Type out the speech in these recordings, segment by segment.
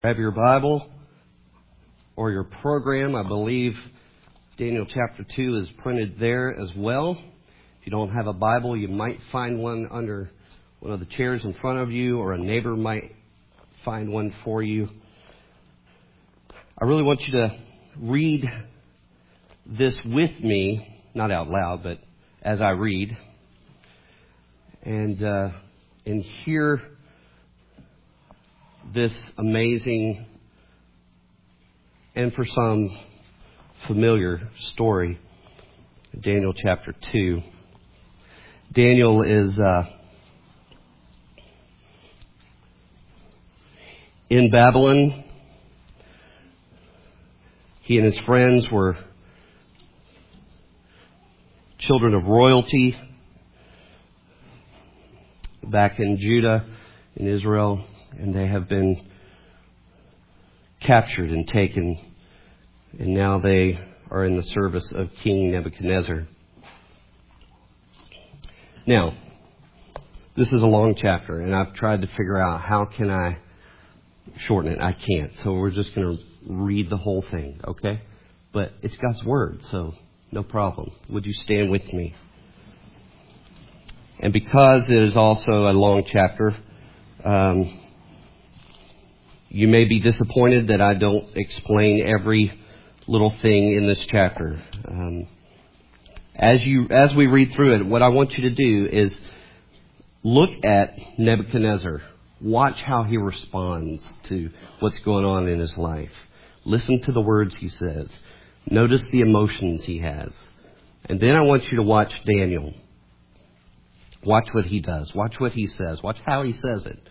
Grab your Bible or your program. I believe Daniel chapter 2 is printed there as well. If you don't have a Bible, you might find one under one of the chairs in front of you, or a neighbor might find one for you. I really want you to read this with me, not out loud, but as I read, and hear this amazing and for some familiar story, Daniel chapter 2. Daniel is in Babylon. He and his friends were children of royalty back in Judah, in Israel. And they have been captured and taken, and now they are in the service of King Nebuchadnezzar. Now, this is a long chapter, and I've tried to figure out how can I shorten it. I can't, so we're just going to read the whole thing, okay? But it's God's Word, so no problem. Would you stand with me? And because it is also a long chapter, you may be disappointed that I don't explain every little thing in this chapter. As we read through it, what I want you to do is look at Nebuchadnezzar. Watch how he responds to what's going on in his life. Listen to the words he says. Notice the emotions he has. And then I want you to watch Daniel. Watch what he does. Watch what he says. Watch how he says it.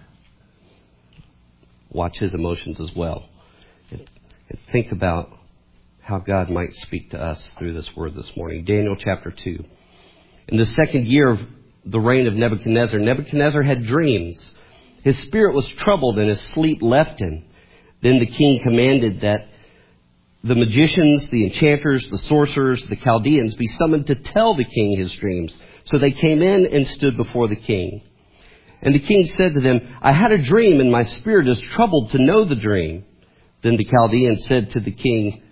Watch his emotions as well. And think about how God might speak to us through this word this morning. Daniel chapter 2. In the second year of the reign of Nebuchadnezzar, Nebuchadnezzar had dreams. His spirit was troubled and his sleep left him. Then the king commanded that the magicians, the enchanters, the sorcerers, the Chaldeans be summoned to tell the king his dreams. So they came in and stood before the king. And the king said to them, I had a dream, and my spirit is troubled to know the dream. Then the Chaldeans said to the king,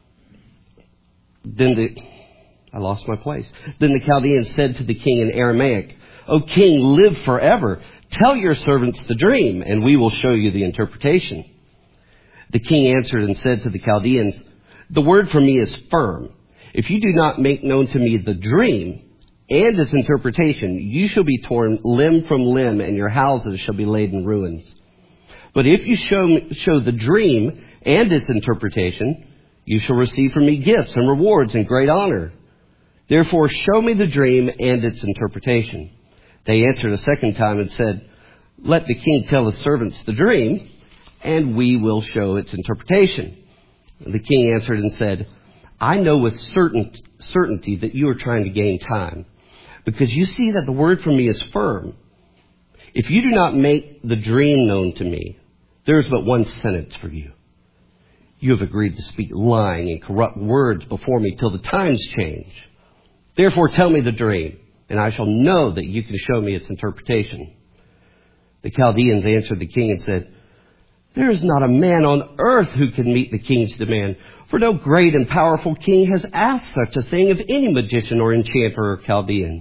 I lost my place. Then the Chaldeans said to the king in Aramaic, O king, live forever. Tell your servants the dream, and we will show you the interpretation. The king answered and said to the Chaldeans, the word from me is firm. If you do not make known to me the dream and its interpretation, you shall be torn limb from limb, and your houses shall be laid in ruins. But if you show the dream and its interpretation, you shall receive from me gifts and rewards and great honor. Therefore, show me the dream and its interpretation. They answered a second time and said, let the king tell his servants the dream, and we will show its interpretation. And the king answered and said, I know with certainty that you are trying to gain time, because you see that the word from me is firm. If you do not make the dream known to me, there is but one sentence for you. You have agreed to speak lying and corrupt words before me till the times change. Therefore tell me the dream, and I shall know that you can show me its interpretation. The Chaldeans answered the king and said, there is not a man on earth who can meet the king's demand, for no great and powerful king has asked such a thing of any magician or enchanter or Chaldean.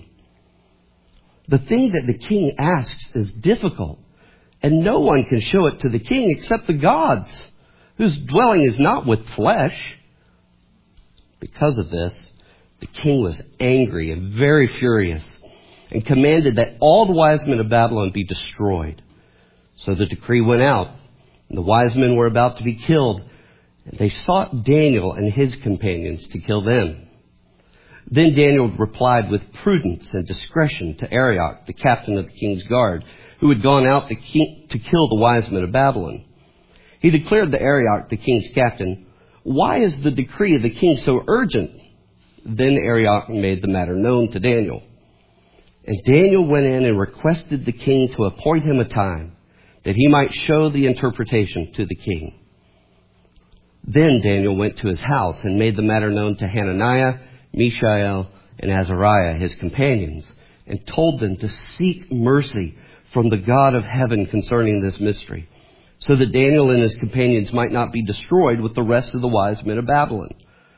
The thing that the king asks is difficult, and no one can show it to the king except the gods, whose dwelling is not with flesh. Because of this, the king was angry and very furious, and commanded that all the wise men of Babylon be destroyed. So the decree went out, and the wise men were about to be killed, and they sought Daniel and his companions to kill them. Then Daniel replied with prudence and discretion to Arioch, the captain of the king's guard, who had gone out to kill the wise men of Babylon. He declared to Arioch, the king's captain, why is the decree of the king so urgent? Then Arioch made the matter known to Daniel. And Daniel went in and requested the king to appoint him a time, that he might show the interpretation to the king. Then Daniel went to his house and made the matter known to Hananiah, Mishael, and Azariah, his companions, and told them to seek mercy from the God of heaven concerning this mystery. so that Daniel and his companions might not be destroyed with the rest of the wise men of Babylon.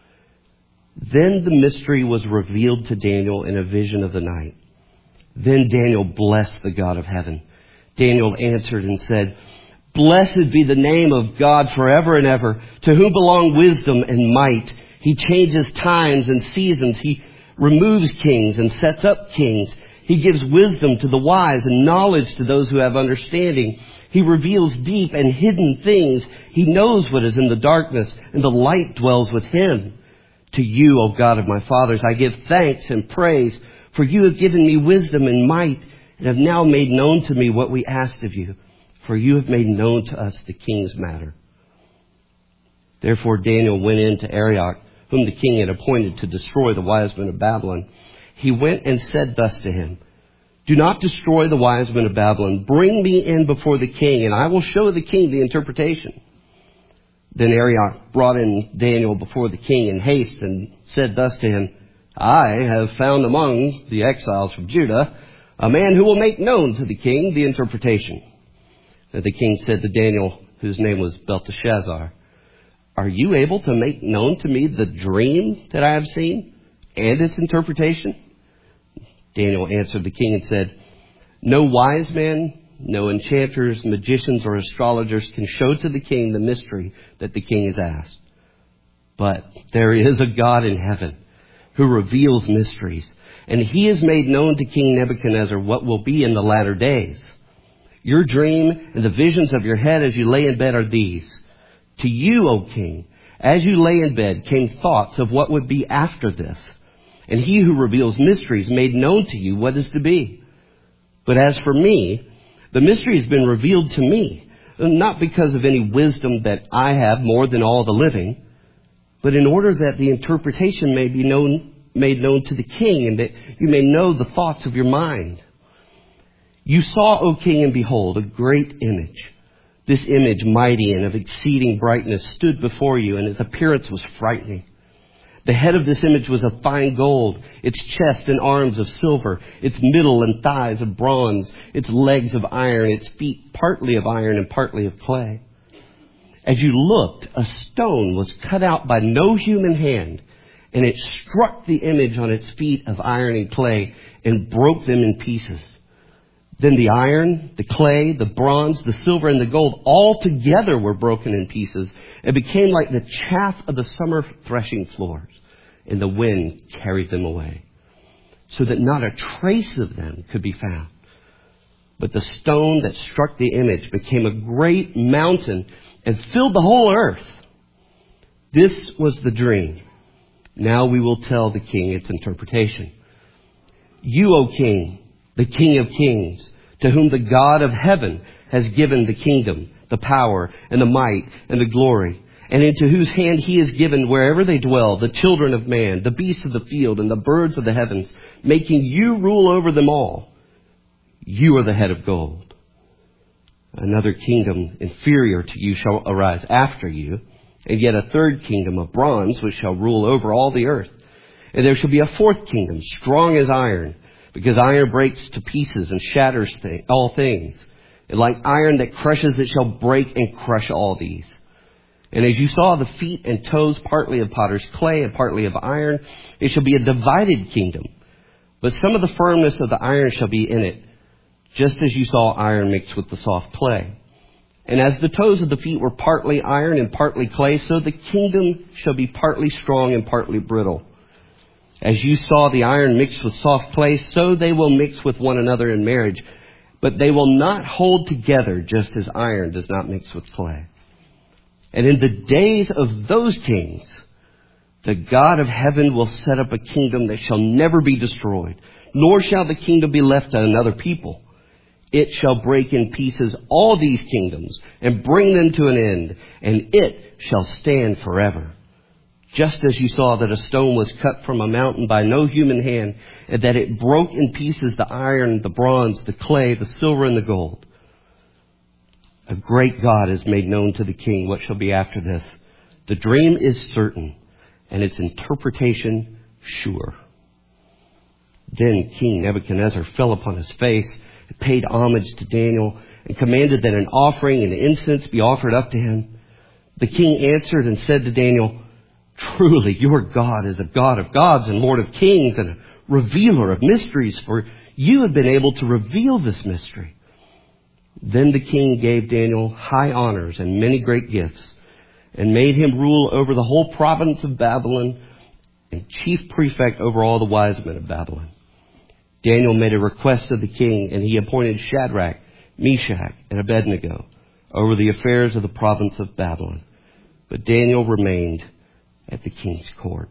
Then the mystery was revealed to Daniel in a vision of the night. Then Daniel blessed the God of heaven. Daniel answered and said, "Blessed be the name of God forever and ever, to whom belong wisdom and might. He changes times and seasons. He removes kings and sets up kings. He gives wisdom to the wise and knowledge to those who have understanding. He reveals deep and hidden things. He knows what is in the darkness, and the light dwells with him. To you, O God of my fathers, I give thanks and praise, for you have given me wisdom and might, and have now made known to me what we asked of you, for you have made known to us the king's matter." Therefore Daniel went in to Arioch, whom the king had appointed to destroy the wise men of Babylon. He went and said thus to him, "Do not destroy the wise men of Babylon. Bring me in before the king, and I will show the king the interpretation." Then Arioch brought in Daniel before the king in haste and said thus to him, "I have found among the exiles from Judah a man who will make known to the king the interpretation." And the king said to Daniel, whose name was Belteshazzar, "Are you able to make known to me the dream that I have seen and its interpretation?" Daniel answered the king and said, "No wise man, no enchanters, magicians, or astrologers can show to the king the mystery that the king has asked. But there is a God in heaven who reveals mysteries, and he has made known to King Nebuchadnezzar what will be in the latter days. Your dream and the visions of your head as you lay in bed are these. To you, O king, as you lay in bed came thoughts of what would be after this. And he who reveals mysteries made known to you what is to be. But as for me, the mystery has been revealed to me, not because of any wisdom that I have more than all the living, but in order that the interpretation may be made known to the king, and that you may know the thoughts of your mind. You saw, O king, and behold, a great image. This image, mighty and of exceeding brightness, stood before you, and its appearance was frightening. The head of this image was of fine gold, its chest and arms of silver, its middle and thighs of bronze, its legs of iron, its feet partly of iron and partly of clay. As you looked, a stone was cut out by no human hand, and it struck the image on its feet of iron and clay and broke them in pieces. Then the iron, the clay, the bronze, the silver, and the gold all together were broken in pieces and became like the chaff of the summer threshing floors, and the wind carried them away, so that not a trace of them could be found. But the stone that struck the image became a great mountain and filled the whole earth. This was the dream. Now we will tell the king its interpretation. You, O king, the King of kings, to whom the God of heaven has given the kingdom, the power, and the might, and the glory, and into whose hand he has given wherever they dwell, the children of man, the beasts of the field, and the birds of the heavens, making you rule over them all. You are the head of gold. Another kingdom inferior to you shall arise after you, and yet a third kingdom of bronze, which shall rule over all the earth. And there shall be a fourth kingdom, strong as iron, because iron breaks to pieces and shatters all things. And like iron that crushes, it shall break and crush all these. And as you saw the feet and toes partly of potter's clay and partly of iron, it shall be a divided kingdom. But some of the firmness of the iron shall be in it, just as you saw iron mixed with the soft clay. And as the toes of the feet were partly iron and partly clay, so the kingdom shall be partly strong and partly brittle. As you saw the iron mixed with soft clay, so they will mix with one another in marriage. But they will not hold together, just as iron does not mix with clay. And in the days of those kings, the God of heaven will set up a kingdom that shall never be destroyed, nor shall the kingdom be left to another people. It shall break in pieces all these kingdoms and bring them to an end, and it shall stand forever. Just as you saw that a stone was cut from a mountain by no human hand, and that it broke in pieces the iron, the bronze, the clay, the silver, and the gold. A great God has made known to the king what shall be after this. The dream is certain, and its interpretation sure. Then King Nebuchadnezzar fell upon his face and paid homage to Daniel and commanded that an offering and incense be offered up to him. The king answered and said to Daniel, "Truly, your God is a God of gods and Lord of kings and a revealer of mysteries, for you have been able to reveal this mystery." Then the king gave Daniel high honors and many great gifts, and made him rule over the whole province of Babylon and chief prefect over all the wise men of Babylon. Daniel made a request of the king, and he appointed Shadrach, Meshach, and Abednego over the affairs of the province of Babylon. But Daniel remained at the king's court.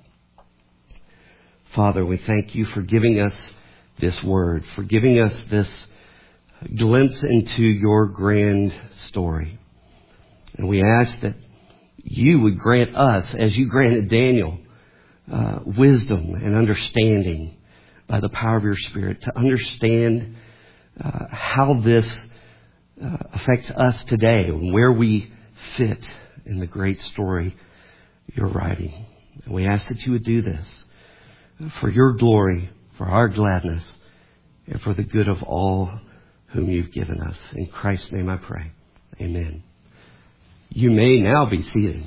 Father, we thank you for giving us this word, for giving us this glimpse into your grand story. And we ask that you would grant us, as you granted Daniel, wisdom and understanding by the power of your Spirit to understand how this affects us today and where we fit in the great story you're writing. And we ask that you would do this for your glory, for our gladness, and for the good of all whom you've given us. In Christ's name I pray. Amen. You may now be seated.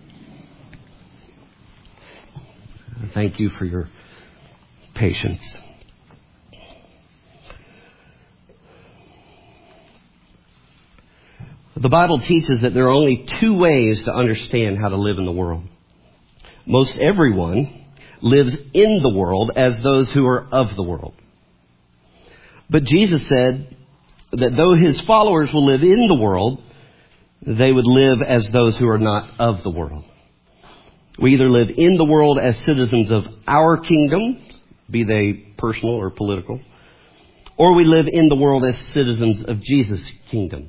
Thank you for your patience. The Bible teaches that there are only two ways to understand how to live in the world. Most everyone lives in the world as those who are of the world. But Jesus said that though his followers will live in the world, they would live as those who are not of the world. We either live in the world as citizens of our kingdom, be they personal or political, or we live in the world as citizens of Jesus' kingdom.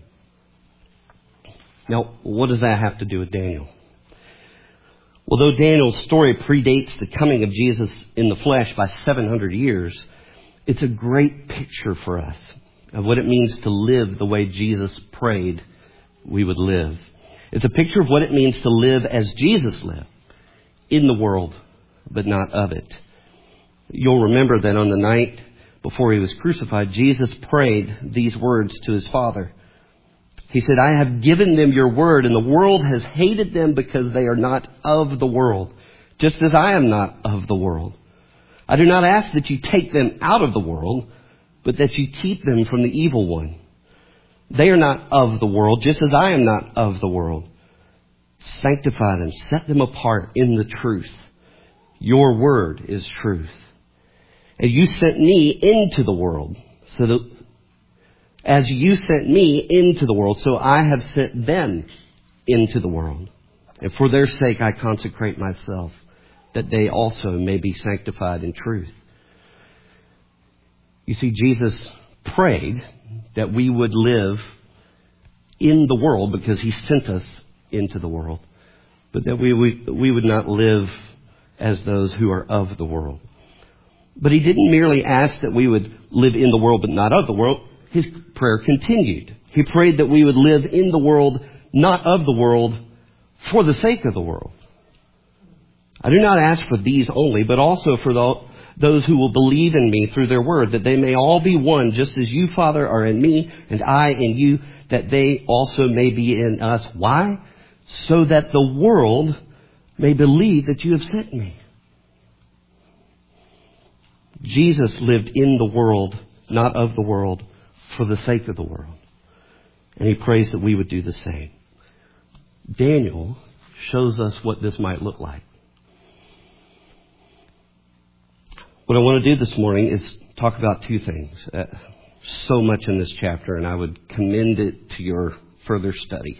Now, what does that have to do with Daniel? Well, though Daniel's story predates the coming of Jesus in the flesh by 700 years, it's a great picture for us of what it means to live the way Jesus prayed we would live. It's a picture of what it means to live as Jesus lived, in the world, but not of it. You'll remember that on the night before he was crucified, Jesus prayed these words to his Father. He said, "I have given them your word, and the world has hated them because they are not of the world, just as I am not of the world. I do not ask that you take them out of the world, but that you keep them from the evil one. They are not of the world, just as I am not of the world. Sanctify them, set them apart in the truth. Your word is truth. And you sent me into the world, so that as you sent me into the world, so I have sent them into the world. And for their sake I consecrate myself, that they also may be sanctified in truth." You see, Jesus prayed that we would live in the world because he sent us into the world, but that we would not live as those who are of the world. But he didn't merely ask that we would live in the world but not of the world. His prayer continued. He prayed that we would live in the world, not of the world, for the sake of the world. "I do not ask for these only, but also for those who will believe in me through their word, that they may all be one, just as you, Father, are in me, and I in you, that they also may be in us." Why? "So that the world may believe that you have sent me." Jesus lived in the world, not of the world, for the sake of the world. And he prays that we would do the same. Daniel shows us what this might look like. What I want to do this morning is talk about two things. So much in this chapter, and I would commend it to your further study.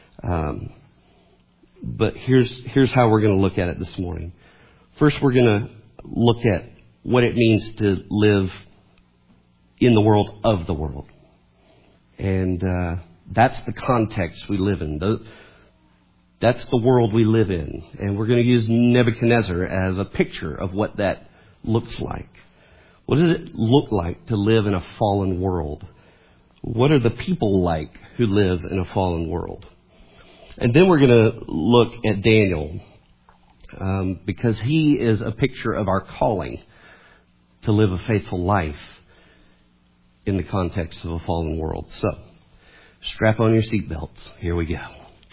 But here's how we're going to look at it this morning. First, we're going to look at what it means to live in the world of the world. And that's the context we live in. That's the world we live in. And we're going to use Nebuchadnezzar as a picture of what that looks like. What does it look like to live in a fallen world? What are the people like who live in a fallen world? And then we're going to look at Daniel, because he is a picture of our calling to live a faithful life in the context of a fallen world. So Strap on your seatbelts. Here we go.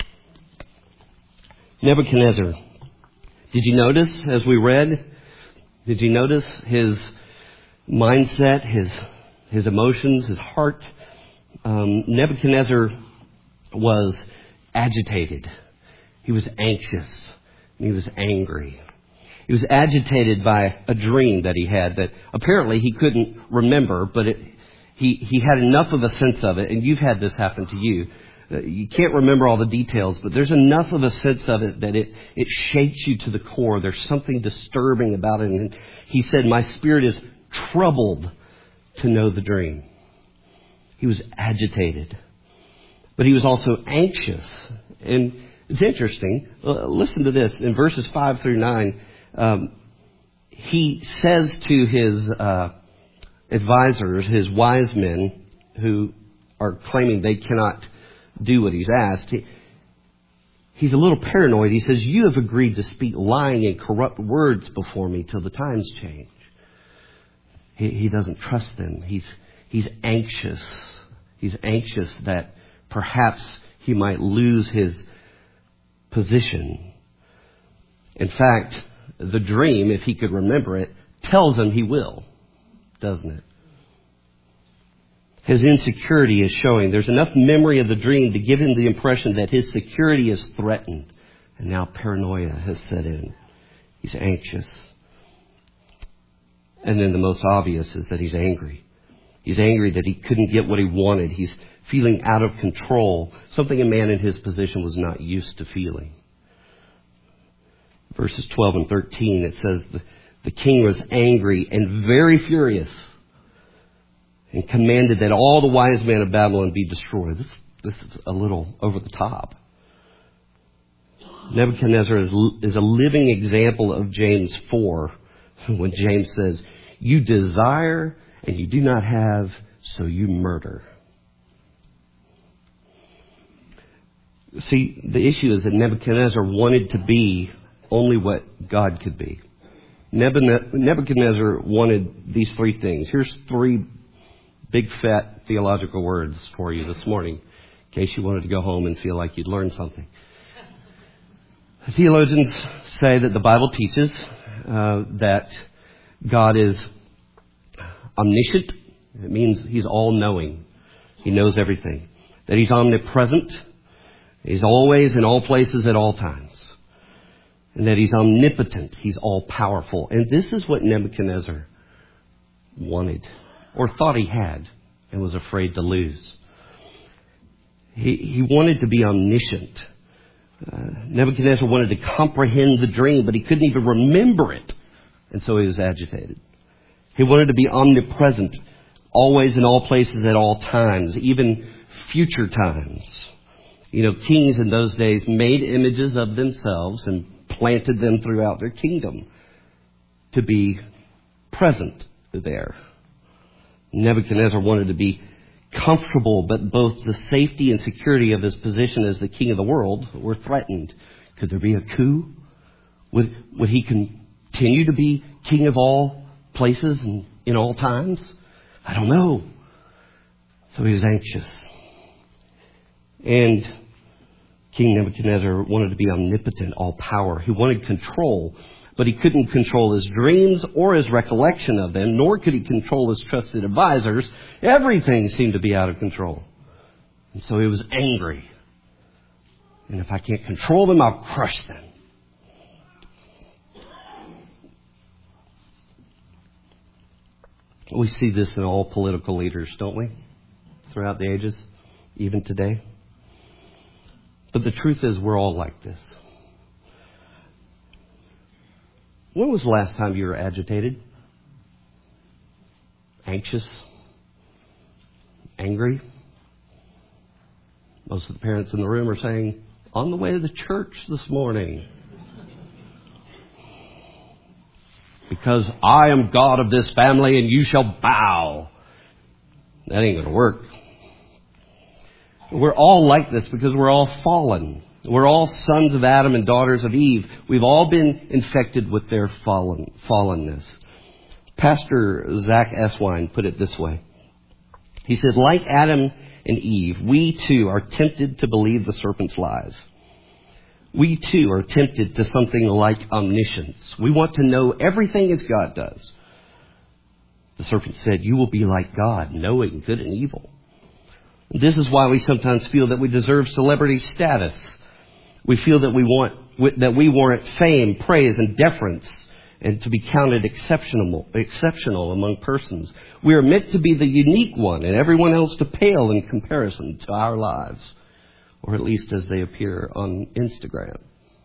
Nebuchadnezzar. Did you notice as we read? Did you notice his mindset, his emotions, his heart? Nebuchadnezzar was agitated. He was anxious. And he was angry. He was agitated by a dream that he had that apparently he couldn't remember, but he had enough of a sense of it, and you've had this happen to you. You can't remember all the details, but there's enough of a sense of it that it shakes you to the core. There's something disturbing about it. And he said, my spirit is troubled to know the dream. He was agitated, but he was also anxious. And it's interesting. Listen to this. In verses 5 through 9, he says to his advisors, his wise men who are claiming they cannot do what he's asked, he's a little paranoid. He says, you have agreed to speak lying and corrupt words before me till the times change. He doesn't trust them. He's anxious. He's anxious that perhaps he might lose his position. In fact, the dream, if he could remember it, tells him he will, doesn't it? His insecurity is showing. There's enough memory of the dream to give him the impression that his security is threatened. And now paranoia has set in. He's anxious. And then the most obvious is that he's angry. He's angry that he couldn't get what he wanted. He's feeling out of control, something a man in his position was not used to feeling. Verses 12 and 13, it says, the king was angry and very furious and commanded that all the wise men of Babylon be destroyed. This is a little over the top. Nebuchadnezzar is a living example of James 4, when James says, you desire and you do not have, so you murder. See, the issue is that Nebuchadnezzar wanted to be only what God could be. Nebuchadnezzar wanted these three things. Here's three big fat theological words for you this morning, in case you wanted to go home and feel like you'd learned something. Theologians say that the Bible teaches that God is omniscient. It means he's all-knowing. He knows everything. That he's omnipresent. He's always in all places at all times. And that he's omnipotent. He's all-powerful. And this is what Nebuchadnezzar wanted, or thought he had, and was afraid to lose. He wanted to be omniscient. Nebuchadnezzar wanted to comprehend the dream, but he couldn't even remember it. And so he was agitated. He wanted to be omnipresent, always in all places at all times, even future times. You know, kings in those days made images of themselves and planted them throughout their kingdom to be present there. Nebuchadnezzar wanted to be comfortable, but both the safety and security of his position as the king of the world were threatened. Could there be a coup? Would he continue to be king of all places and in all times? I don't know. So he was anxious. And King Nebuchadnezzar wanted to be omnipotent, all power. He wanted control, but he couldn't control his dreams or his recollection of them, nor could he control his trusted advisors. Everything seemed to be out of control. And so he was angry. And if I can't control them, I'll crush them. We see this in all political leaders, don't we? Throughout the ages, even today. But the truth is, we're all like this. When was the last time you were agitated? Anxious? Angry? Most of the parents in the room are saying, on the way to the church this morning. Because I am God of this family and you shall bow. That ain't going to work. We're all like this because we're all fallen. We're all sons of Adam and daughters of Eve. We've all been infected with their fallenness. Pastor Zach Eswine put it this way. He said, like Adam and Eve, we too are tempted to believe the serpent's lies. We too are tempted to something like omniscience. We want to know everything as God does. The serpent said, "You will be like God, knowing good and evil." This is why we sometimes feel that we deserve celebrity status. We feel that we warrant fame, praise, and deference, and to be counted exceptional among persons. We are meant to be the unique one, and everyone else to pale in comparison to our lives, or at least as they appear on Instagram.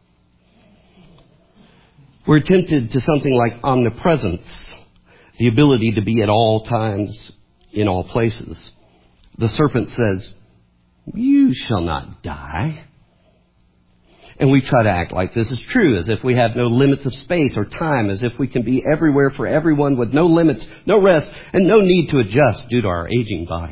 We're tempted to something like omnipresence, the ability to be at all times in all places. The serpent says, "You shall not die." And we try to act like this is true, as if we have no limits of space or time, as if we can be everywhere for everyone with no limits, no rest, and no need to adjust due to our aging bodies.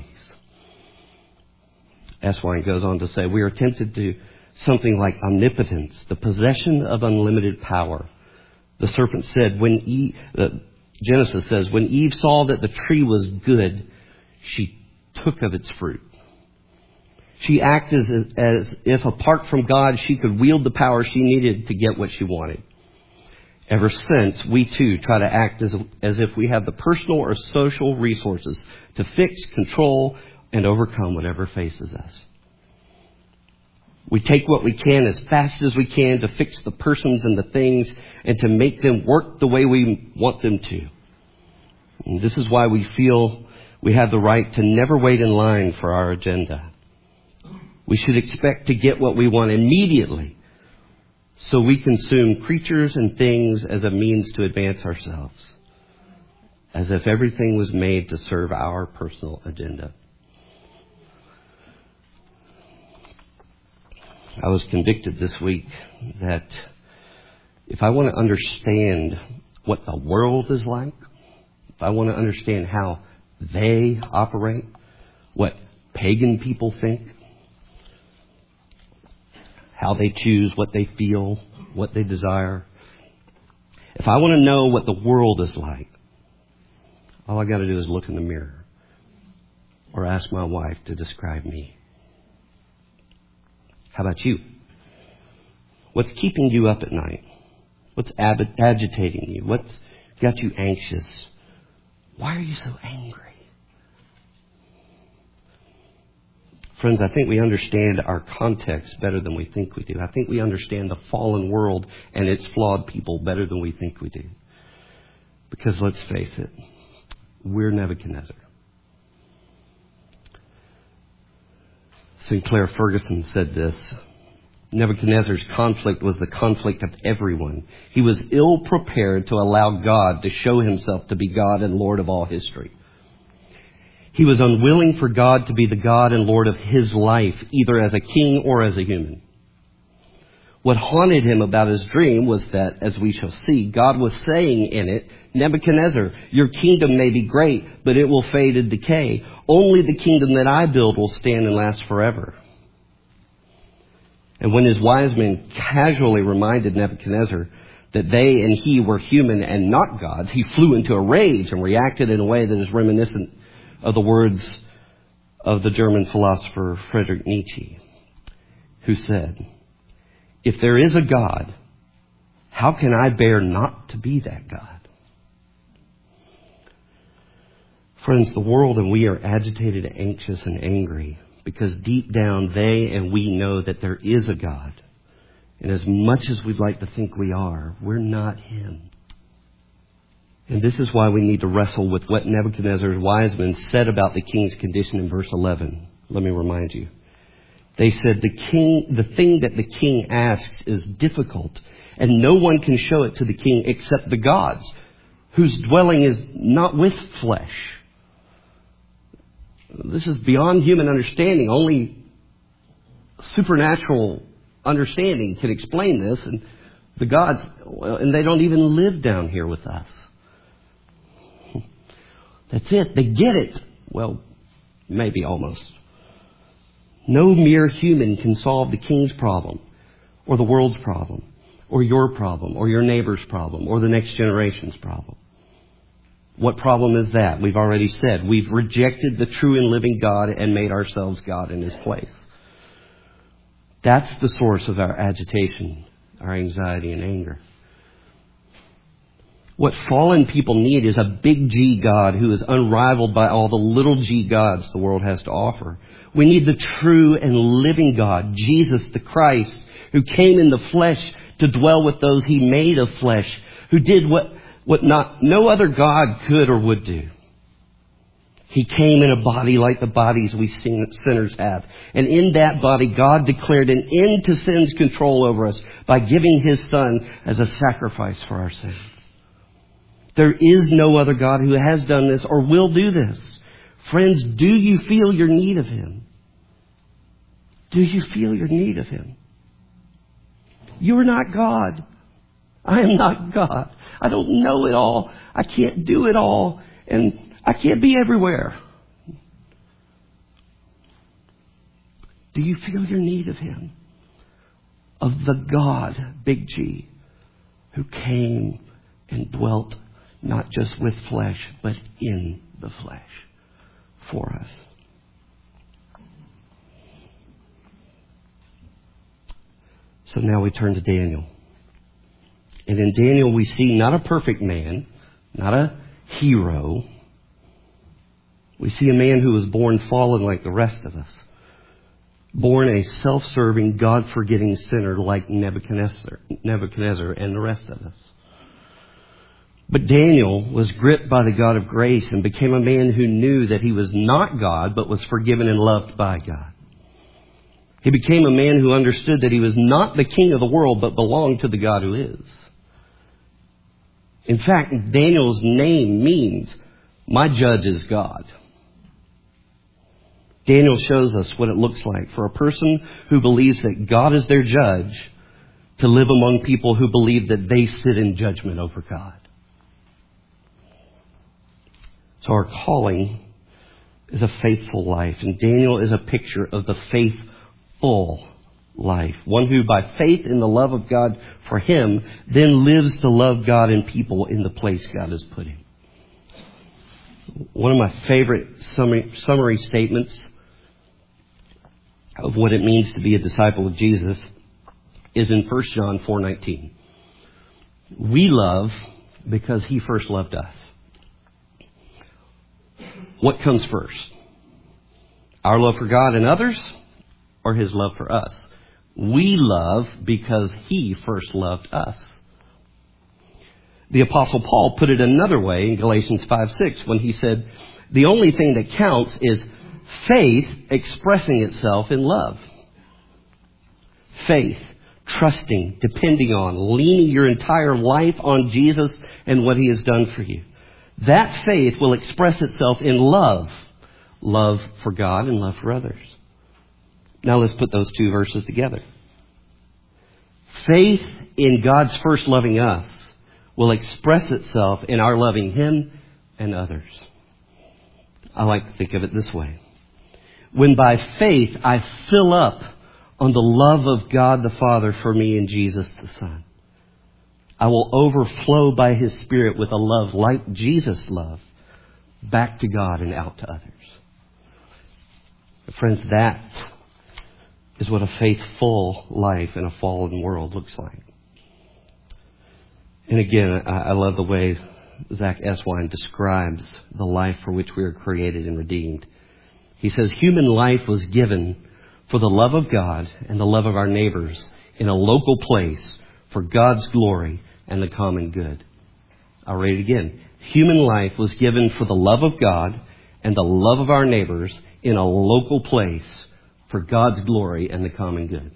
Eswine goes on to say, we are tempted to something like omnipotence, the possession of unlimited power. The serpent said, Genesis says, when Eve saw that the tree was good, she took of its fruit. She acted as if apart from God, she could wield the power she needed to get what she wanted. Ever since, we too try to act as if we have the personal or social resources to fix, control, and overcome whatever faces us. We take what we can as fast as we can to fix the persons and the things and to make them work the way we want them to. And this is why we feel we have the right to never wait in line for our agenda. We should expect to get what we want immediately, so we consume creatures and things as a means to advance ourselves, as if everything was made to serve our personal agenda. I was convicted this week that if I want to understand what the world is like, if I want to understand how they operate, what pagan people think, how they choose, what they feel, what they desire. If I want to know what the world is like, all I got to do is look in the mirror or ask my wife to describe me. How about you? What's keeping you up at night? What's agitating you? What's got you anxious? Why are you so angry? Friends, I think we understand our context better than we think we do. I think we understand the fallen world and its flawed people better than we think we do. Because let's face it, we're Nebuchadnezzar. Sinclair Ferguson said this: Nebuchadnezzar's conflict was the conflict of everyone. He was ill prepared to allow God to show himself to be God and Lord of all history. He was unwilling for God to be the God and Lord of his life, either as a king or as a human. What haunted him about his dream was that, as we shall see, God was saying in it, Nebuchadnezzar, your kingdom may be great, but it will fade and decay. Only the kingdom that I build will stand and last forever. And when his wise men casually reminded Nebuchadnezzar that they and he were human and not gods, he flew into a rage and reacted in a way that is reminiscent of the words of the German philosopher Friedrich Nietzsche, who said, if there is a God, how can I bear not to be that God? Friends, the world and we are agitated, anxious, and angry because deep down they and we know that there is a God. And as much as we'd like to think we are, we're not him. And this is why we need to wrestle with what Nebuchadnezzar's wise men said about the king's condition in verse 11. Let me remind you. They said, the thing that the king asks is difficult, and no one can show it to the king except the gods, whose dwelling is not with flesh. This is beyond human understanding. Only supernatural understanding can explain this. And the gods, and they don't even live down here with us. That's it. They get it. Well, maybe almost. No mere human can solve the king's problem, or the world's problem, or your problem, or your neighbor's problem, or the next generation's problem. What problem is that? We've already said. We've rejected the true and living God and made ourselves God in His place. That's the source of our agitation, our anxiety and anger. What fallen people need is a big G God who is unrivaled by all the little g gods the world has to offer. We need the true and living God, Jesus the Christ, who came in the flesh to dwell with those He made of flesh, who did what no other God could or would do. He came in a body like the bodies we sinners have. And in that body, God declared an end to sin's control over us by giving His Son as a sacrifice for our sins. There is no other God who has done this or will do this. Friends, do you feel your need of Him? Do you feel your need of Him? You're not God. I am not God. I don't know it all. I can't do it all. And I can't be everywhere. Do you feel your need of Him? Of the God, big G, who came and dwelt not just with flesh, but in the flesh for us. So now we turn to Daniel. And in Daniel we see not a perfect man, not a hero. We see a man who was born fallen like the rest of us. Born a self-serving, God-forgetting sinner like Nebuchadnezzar and the rest of us. But Daniel was gripped by the God of grace and became a man who knew that he was not God, but was forgiven and loved by God. He became a man who understood that he was not the king of the world, but belonged to the God who is. In fact, Daniel's name means, my judge is God. Daniel shows us what it looks like for a person who believes that God is their judge to live among people who believe that they sit in judgment over God. So our calling is a faithful life, and Daniel is a picture of the faithful life. One who by faith in the love of God for him then lives to love God and people in the place God has put him. One of my favorite summary statements of what it means to be a disciple of Jesus is in 1 John 4:19. We love because He first loved us. What comes first? Our love for God and others, or His love for us? We love because He first loved us. The Apostle Paul put it another way in Galatians 5:6 when he said, the only thing that counts is faith expressing itself in love. Faith, trusting, depending on, leaning your entire life on Jesus and what He has done for you. That faith will express itself in love. Love for God and love for others. Now let's put those two verses together. Faith in God's first loving us will express itself in our loving Him and others. I like to think of it this way. When by faith I fill up on the love of God the Father for me and Jesus the Son, I will overflow by His Spirit with a love like Jesus' love back to God and out to others. Friends, that is what a faithful life in a fallen world looks like. And again, I love the way Zach Eswine describes the life for which we are created and redeemed. He says, human life was given for the love of God and the love of our neighbors in a local place for God's glory and the common good. I'll read it again. Human life was given for the love of God and the love of our neighbors in a local place for God's glory and the common good.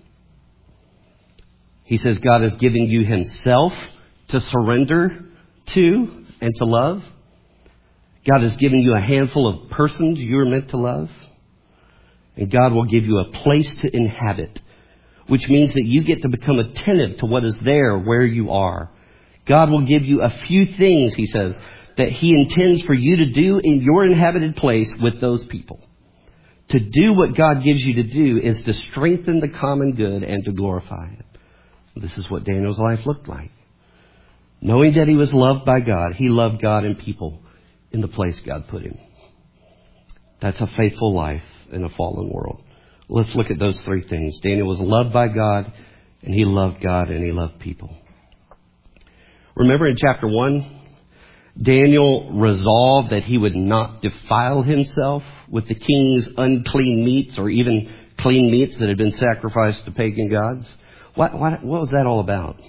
He says God has given you Himself to surrender to and to love. God has given you a handful of persons you are meant to love. And God will give you a place to inhabit, which means that you get to become attentive to what is there where you are. God will give you a few things, He says, that He intends for you to do in your inhabited place with those people. To do what God gives you to do is to strengthen the common good and to glorify Him. This is what Daniel's life looked like. Knowing that he was loved by God, he loved God and people. in the place God put him. That's a faithful life in a fallen world. Let's look at those three things. Daniel was loved by God, and he loved God, and he loved people. Remember in chapter 1, Daniel resolved that he would not defile himself with the king's unclean meats or even clean meats that had been sacrificed to pagan gods. What was that all about?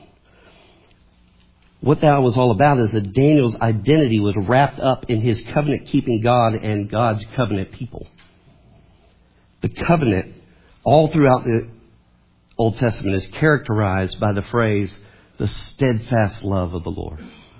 What that was all about is that Daniel's identity was wrapped up in his covenant-keeping God and God's covenant people. The covenant, all throughout the Old Testament, is characterized by the phrase, the steadfast love of the Lord.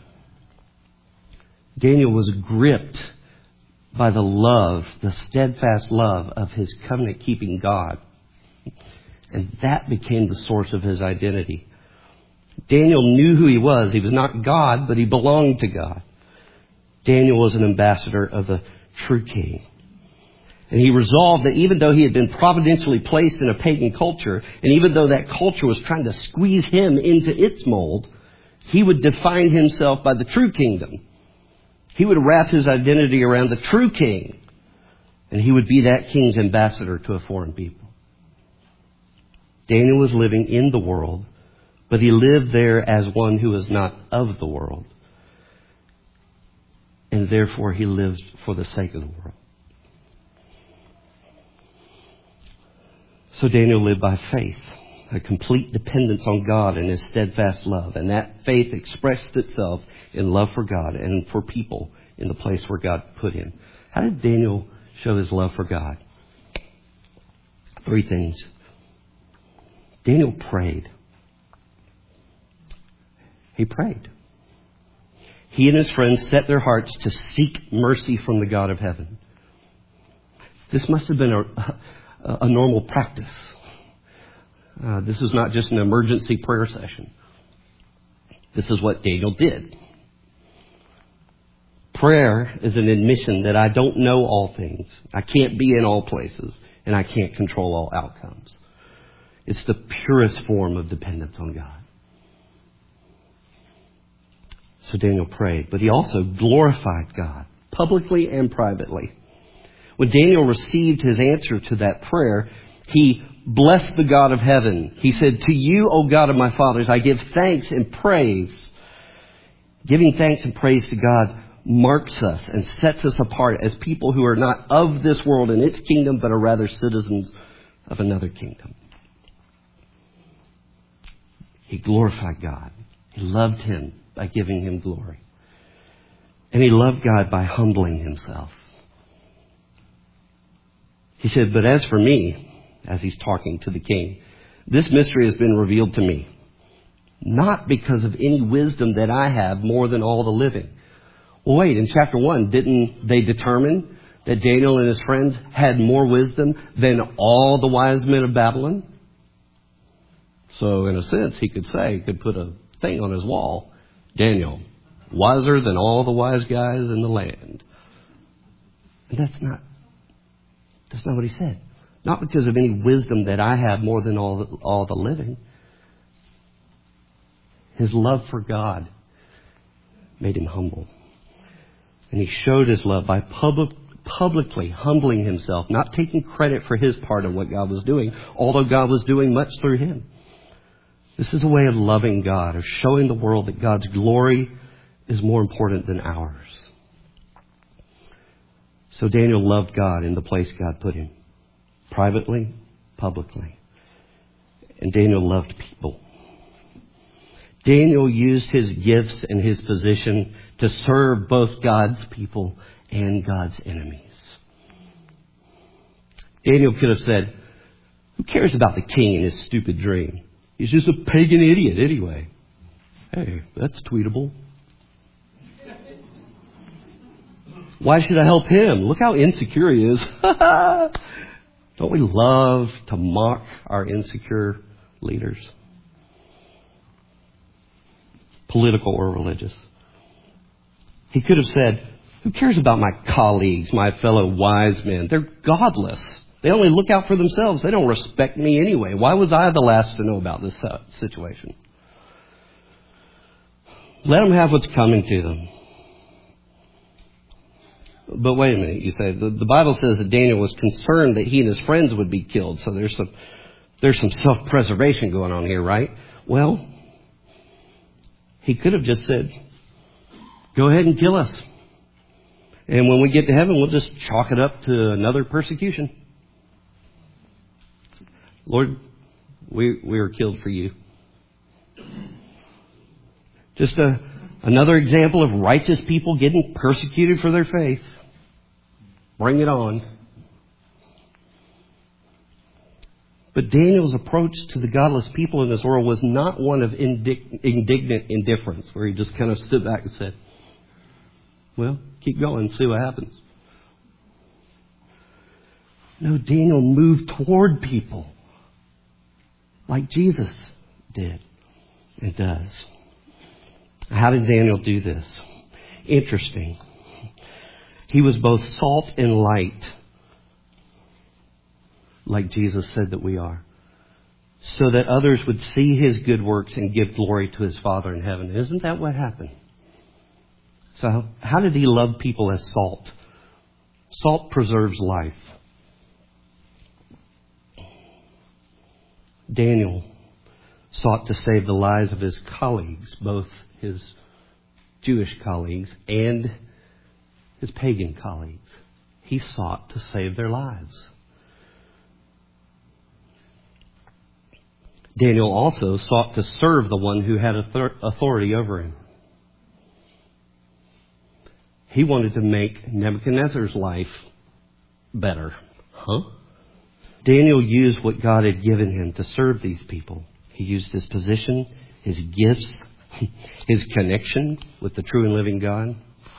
Daniel was gripped by the love, the steadfast love of his covenant-keeping God. And that became the source of his identity. Daniel knew who he was. He was not God, but he belonged to God. Daniel was an ambassador of the true king. And he resolved that even though he had been providentially placed in a pagan culture, and even though that culture was trying to squeeze him into its mold, he would define himself by the true kingdom. He would wrap his identity around the true king, and he would be that king's ambassador to a foreign people. Daniel was living in the world, but he lived there as one who was not of the world. And therefore he lived for the sake of the world. So Daniel lived by faith, a complete dependence on God and his steadfast love. And that faith expressed itself in love for God and for people in the place where God put him. How did Daniel show his love for God? 3 things. Daniel prayed. He prayed. He and his friends set their hearts to seek mercy from the God of heaven. This must have been a normal practice. This is not just an emergency prayer session. This is what Daniel did. Prayer is an admission that I don't know all things. I can't be in all places, and I can't control all outcomes. It's the purest form of dependence on God. So Daniel prayed, but he also glorified God publicly and privately. When Daniel received his answer to that prayer, he blessed the God of heaven. He said, "To you, O God of my fathers, I give thanks and praise." Giving thanks and praise to God marks us and sets us apart as people who are not of this world and its kingdom, but are rather citizens of another kingdom. He glorified God. He loved him by giving him glory. And he loved God by humbling himself. He said, "But as for me," as he's talking to the king, "this mystery has been revealed to me, not because of any wisdom that I have more than all the living." Well, wait, in chapter 1, didn't they determine that Daniel and his friends had more wisdom than all the wise men of Babylon? So in a sense, he could put a thing on his wall, "Daniel, wiser than all the wise guys in the land." And that's not what he said. Not because of any wisdom that I have more than all the living. His love for God made him humble. And he showed his love by publicly humbling himself, not taking credit for his part of what God was doing, although God was doing much through him. This is a way of loving God, of showing the world that God's glory is more important than ours. So Daniel loved God in the place God put him, privately, publicly. And Daniel loved people. Daniel used his gifts and his position to serve both God's people and God's enemies. Daniel could have said, "Who cares about the king and his stupid dream? He's just a pagan idiot anyway. Hey, that's tweetable. Why should I help him? Look how insecure he is." Don't we love to mock our insecure leaders? Political or religious. He could have said, "Who cares about my colleagues, my fellow wise men? They're godless. They only look out for themselves. They don't respect me anyway. Why was I the last to know about this situation?" Let them have what's coming to them. But wait a minute, you say. The Bible says that Daniel was concerned that he and his friends would be killed. So there's some self-preservation going on here, right? Well, he could have just said, go ahead and kill us. And when we get to heaven, we'll just chalk it up to another persecution. Lord, we were killed for you. Just another example of righteous people getting persecuted for their faith. Bring it on. But Daniel's approach to the godless people in this world was not one of indignant indifference, where he just kind of stood back and said, well, keep going and see what happens. No, Daniel moved toward people like Jesus did and does. How did Daniel do this? Interesting. He was both salt and light, like Jesus said that we are, so that others would see his good works and give glory to his Father in heaven. Isn't that what happened? So how did he love people as salt? Salt preserves life. Daniel sought to save the lives of his colleagues, both his Jewish colleagues and his pagan colleagues. He sought to save their lives. Daniel also sought to serve the one who had authority over him. He wanted to make Nebuchadnezzar's life better. Daniel used what God had given him to serve these people. He used his position, his gifts, his connection with the true and living God.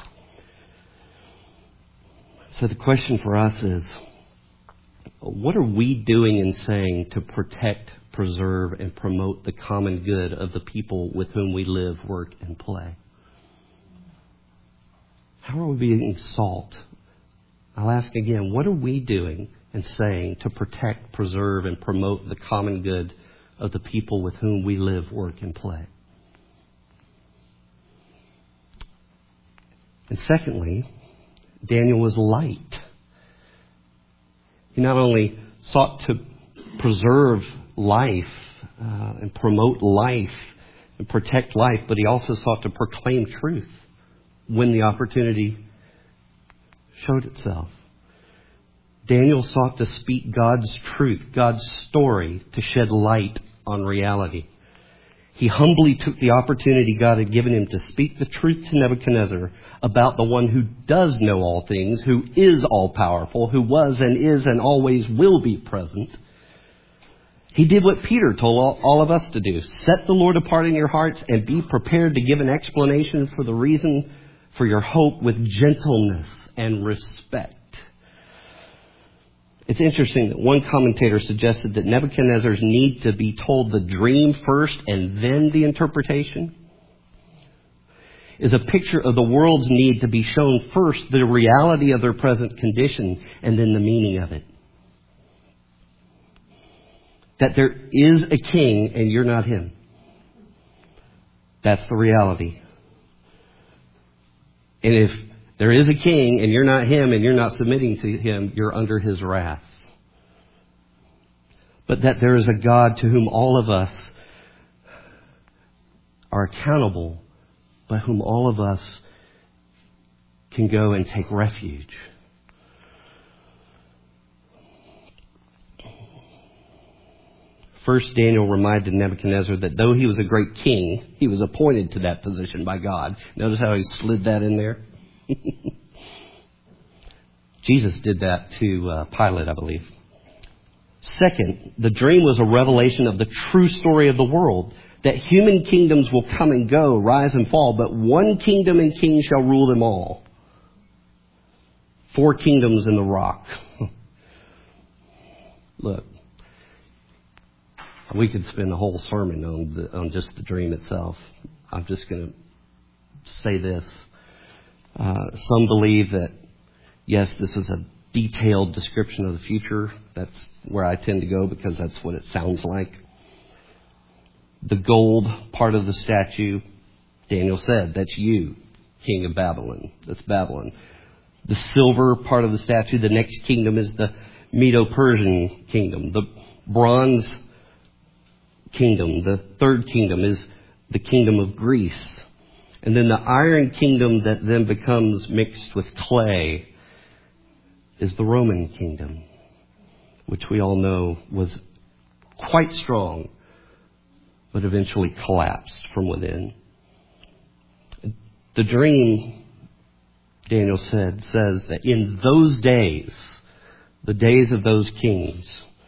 So the question for us is, what are we doing and saying to protect, preserve, and promote the common good of the people with whom we live, work, and play? How are we being salt? I'll ask again, what are we doing and saying to protect, preserve, and promote the common good of the people with whom we live, work, and play? And secondly, Daniel was light. He not only sought to preserve life and promote life and protect life, but he also sought to proclaim truth when the opportunity showed itself. Daniel sought to speak God's truth, God's story, to shed light on reality. He humbly took the opportunity God had given him to speak the truth to Nebuchadnezzar about the one who does know all things, who is all-powerful, who was and is and always will be present. He did what Peter told all of us to do. Set the Lord apart in your hearts and be prepared to give an explanation for the reason for your hope with gentleness and respect. It's interesting that one commentator suggested that Nebuchadnezzar's need to be told the dream first and then the interpretation is a picture of the world's need to be shown first the reality of their present condition and then the meaning of it. That there is a king and you're not him. That's the reality. And if there is a king and you're not him and you're not submitting to him, you're under his wrath. But that there is a God to whom all of us are accountable, but whom all of us can go and take refuge. First, Daniel reminded Nebuchadnezzar that though he was a great king, he was appointed to that position by God. Notice how he slid that in there? Jesus did that to Pilate, I believe. Second, the dream was a revelation of the true story of the world, that human kingdoms will come and go, rise and fall, but one kingdom and king shall rule them all. 4 kingdoms in the rock. Look, we could spend a whole sermon on just the dream itself. I'm just going to say this. Some believe that, yes, this is a detailed description of the future. That's where I tend to go because that's what it sounds like. The gold part of the statue, Daniel said, that's you, king of Babylon. That's Babylon. the silver part of the statue. The next kingdom is the Medo-Persian kingdom. The bronze kingdom, the third kingdom, is the kingdom of Greece. And then the iron kingdom that then becomes mixed with clay is the Roman kingdom, which we all know was quite strong, but eventually collapsed from within. The dream, Daniel says that in those days, the days of those kings,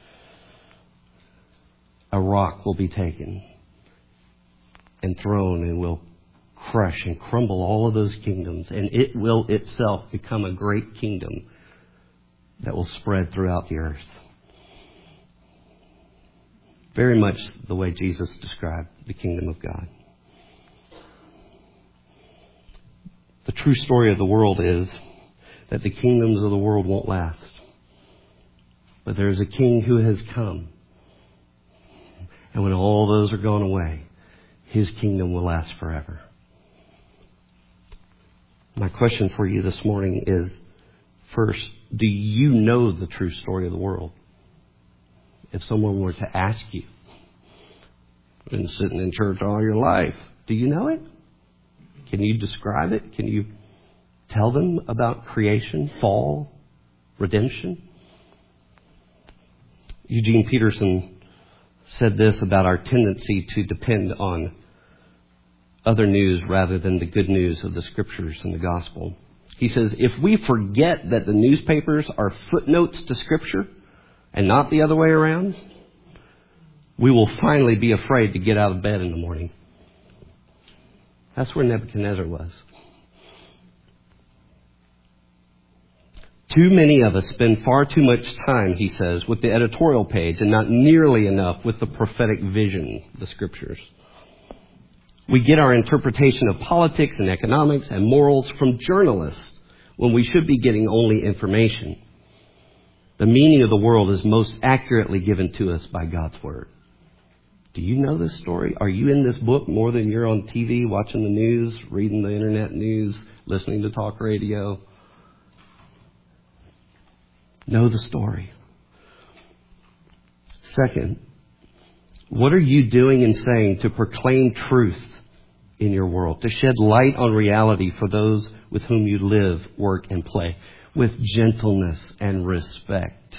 a rock will be taken and thrown and will crush and crumble all of those kingdoms, and it will itself become a great kingdom that will spread throughout the earth. Very much the way Jesus described the kingdom of God. The true story of the world is that the kingdoms of the world won't last. But there is a king who has come. And when all those are gone away, his kingdom will last forever. My question for you this morning is, first, do you know the true story of the world? If someone were to ask you, you've been sitting in church all your life, do you know it? Can you describe it? Can you tell them about creation, fall, redemption? Eugene Peterson said this about our tendency to depend on other news rather than the good news of the Scriptures and the gospel. He says, if we forget that the newspapers are footnotes to Scripture and not the other way around, we will finally be afraid to get out of bed in the morning. That's where Nebuchadnezzar was. Too many of us spend far too much time, he says, with the editorial page and not nearly enough with the prophetic vision, the Scriptures. We get our interpretation of politics and economics and morals from journalists when we should be getting only information. The meaning of the world is most accurately given to us by God's Word. Do you know this story? Are you in this book more than you're on TV, watching the news, reading the internet news, listening to talk radio? Know the story. Second, what are you doing and saying to proclaim truth in your world, to shed light on reality for those with whom you live, work, and play, with gentleness and respect?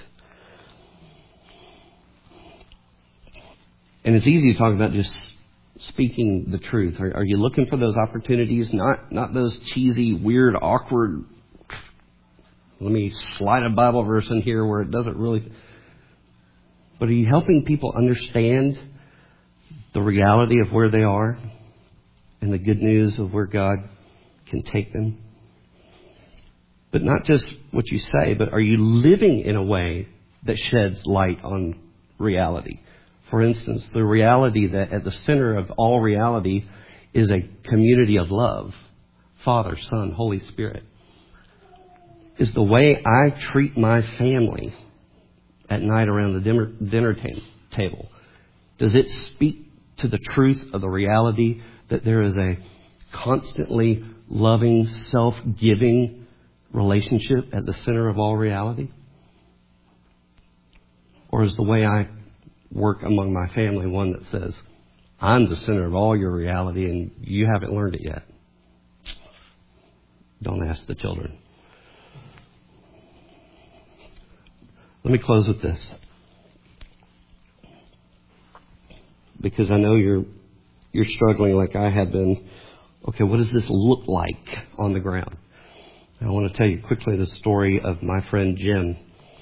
And it's easy to talk about just speaking the truth. Are you looking for those opportunities? Not those cheesy, weird, awkward, let me slide a Bible verse in here where it doesn't really... But are you helping people understand the reality of where they are and the good news of where God can take them? But not just what you say, but are you living in a way that sheds light on reality? For instance, the reality that at the center of all reality is a community of love. Father, Son, Holy Spirit. Is the way I treat my family at night around the dinner table, does it speak to the truth of the reality that there is a constantly loving, self-giving relationship at the center of all reality? Or is the way I work among my family one that says, I'm the center of all your reality and you haven't learned it yet? Don't ask the children. Let me close with this, because I know you're struggling like I have been. Okay, what does this look like on the ground? And I want to tell you quickly the story of my friend Jim.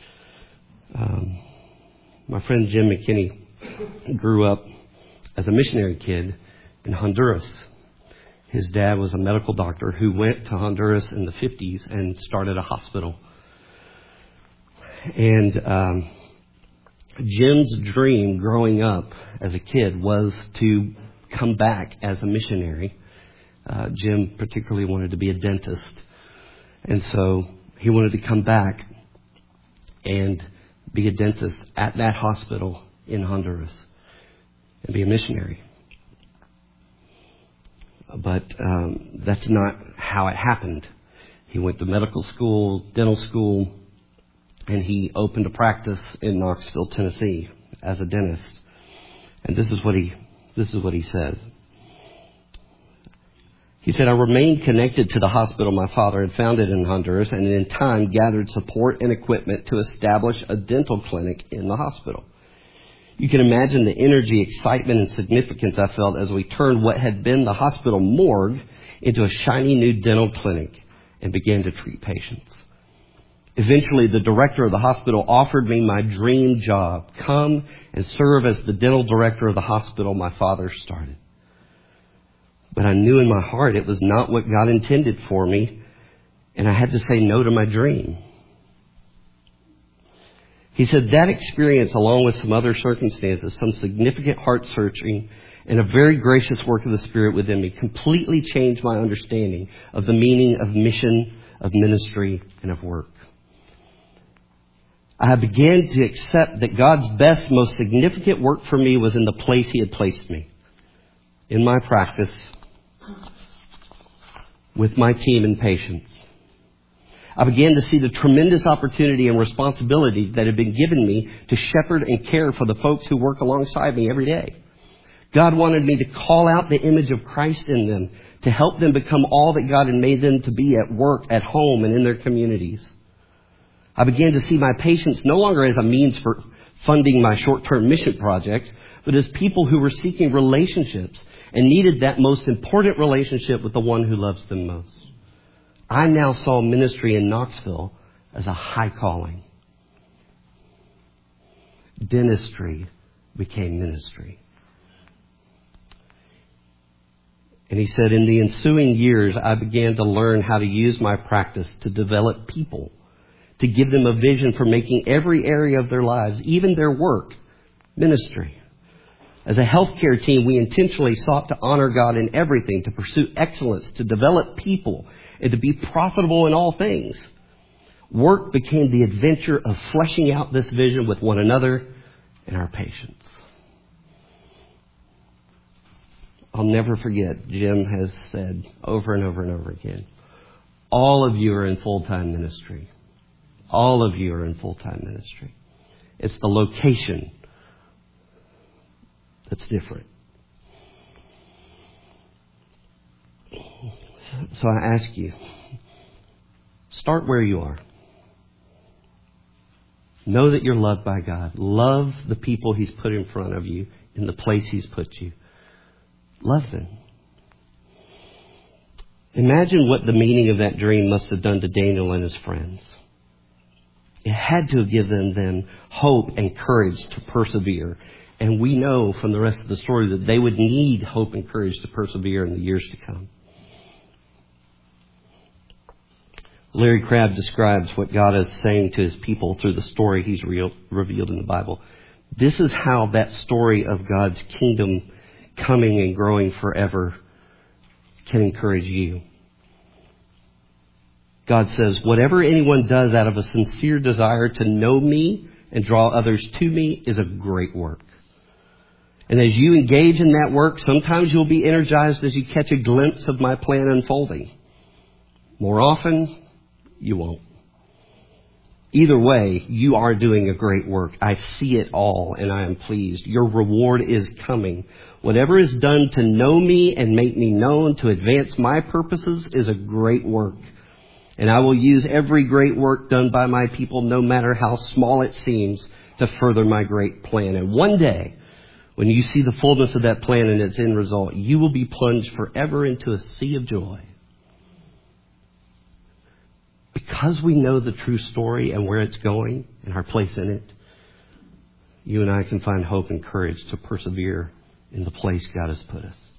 My friend Jim McKinney grew up as a missionary kid in Honduras. His dad was a medical doctor who went to Honduras in the 50s and started a hospital. And Jim's dream growing up as a kid was to come back as a missionary. Jim particularly wanted to be a dentist. And so he wanted to come back and be a dentist at that hospital in Honduras and be a missionary. But that's not how it happened. He went to medical school, dental school, and he opened a practice in Knoxville, Tennessee as a dentist. And this is what he said. He said, I remained connected to the hospital my father had founded in Honduras, and in time gathered support and equipment to establish a dental clinic in the hospital. You can imagine the energy, excitement, and significance I felt as we turned what had been the hospital morgue into a shiny new dental clinic and began to treat patients. Eventually, the director of the hospital offered me my dream job, come and serve as the dental director of the hospital my father started. But I knew in my heart it was not what God intended for me, and I had to say no to my dream. He said that experience, along with some other circumstances, some significant heart searching, and a very gracious work of the Spirit within me, completely changed my understanding of the meaning of mission, of ministry, and of work. I began to accept that God's best, most significant work for me was in the place He had placed me, in my practice, with my team and patients. I began to see the tremendous opportunity and responsibility that had been given me to shepherd and care for the folks who work alongside me every day. God wanted me to call out the image of Christ in them, to help them become all that God had made them to be at work, at home, and in their communities. I began to see my patients no longer as a means for funding my short-term mission projects, but as people who were seeking relationships and needed that most important relationship with the one who loves them most. I now saw ministry in Knoxville as a high calling. Dentistry became ministry. And he said, in the ensuing years, I began to learn how to use my practice to develop people, to give them a vision for making every area of their lives, even their work, ministry. As a healthcare team, we intentionally sought to honor God in everything, to pursue excellence, to develop people, and to be profitable in all things. Work became the adventure of fleshing out this vision with one another and our patients. I'll never forget, Jim has said over and over and over again, all of you are in full-time ministry. All of you are in full-time ministry. It's the location that's different. So I ask you, start where you are. Know that you're loved by God. Love the people He's put in front of you in the place He's put you. Love them. Imagine what the meaning of that dream must have done to Daniel and his friends. It had to have given them hope and courage to persevere. And we know from the rest of the story that they would need hope and courage to persevere in the years to come. Larry Crabb describes what God is saying to His people through the story He's revealed in the Bible. This is how that story of God's kingdom coming and growing forever can encourage you. God says, whatever anyone does out of a sincere desire to know me and draw others to me is a great work. And as you engage in that work, sometimes you'll be energized as you catch a glimpse of my plan unfolding. More often, you won't. Either way, you are doing a great work. I see it all, and I am pleased. Your reward is coming. Whatever is done to know me and make me known, to advance my purposes, is a great work. And I will use every great work done by my people, no matter how small it seems, to further my great plan. And one day, when you see the fullness of that plan and its end result, you will be plunged forever into a sea of joy. Because we know the true story and where it's going and our place in it, you and I can find hope and courage to persevere in the place God has put us.